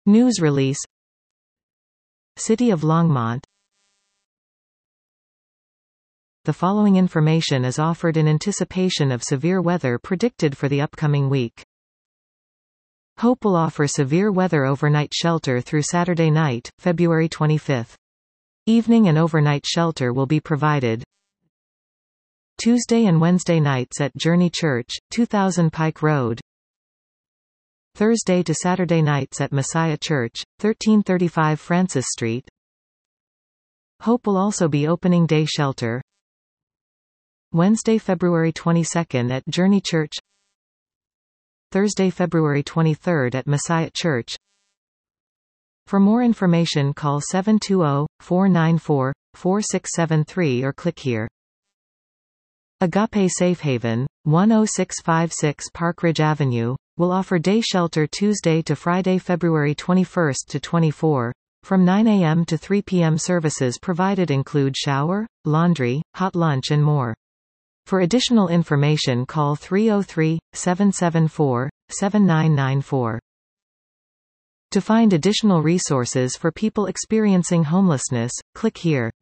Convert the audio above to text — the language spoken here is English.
News release. City of Longmont. The following information is offered in anticipation of severe weather predicted for the upcoming week. Hope will offer severe weather overnight shelter through Saturday night, February 25. Evening and overnight shelter will be provided. Tuesday and Wednesday nights at Journey Church, 2000 Pike Road. Thursday to Saturday nights at Messiah Church, 1335 Francis Street. Hope will also be opening day shelter. Wednesday, February 22 at Journey Church. Thursday, February 23 at Messiah Church. For more information call 720-494-4673 or click here. Agape Safe Haven, 10656 Park Ridge Avenue, will offer day shelter Tuesday to Friday, February 21 to 24, from 9 a.m. to 3 p.m. Services provided include shower, laundry, hot lunch and more. For additional information call 303-774-7994. To find additional resources for people experiencing homelessness, click here.